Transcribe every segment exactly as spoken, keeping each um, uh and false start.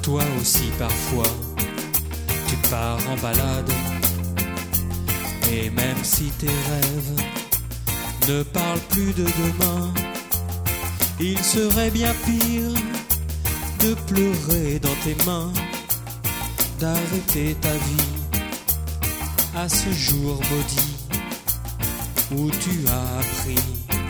Toi aussi parfois, tu pars en balade. Et même si tes rêves ne parlent plus de demain, il serait bien pire de pleurer dans tes mains, d'arrêter ta vie à ce jour maudit où tu as appris.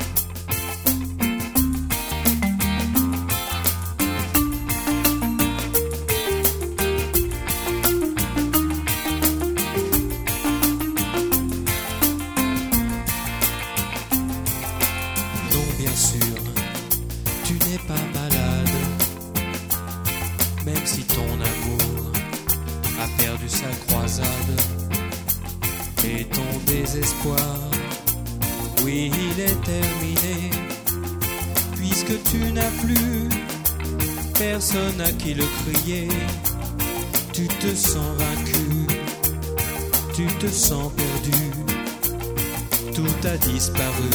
Non, bien sûr, tu n'es pas malade, même si ton amour a perdu sa croisade. Et ton désespoir, oui, il est terminé, puisque tu n'as plus personne à qui le crier. Tu te sens vaincu, tu te sens perdu, tout a disparu.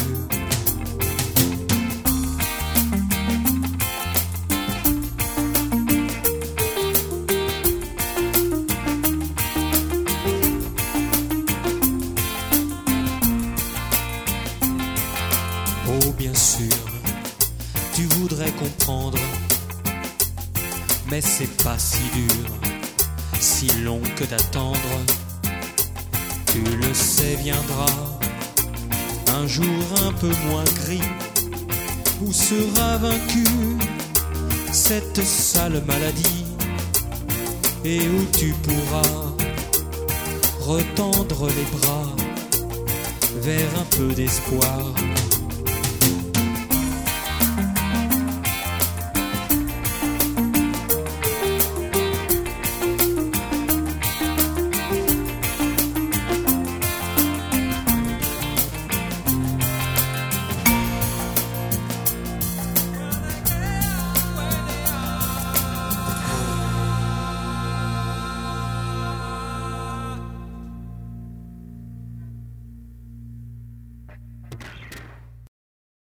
Oh, bien sûr, tu voudrais comprendre, mais c'est pas si dur, si long que d'attendre. Tu le sais, viendra un jour un peu moins gris, où sera vaincue cette sale maladie, et où tu pourras retendre les bras vers un peu d'espoir.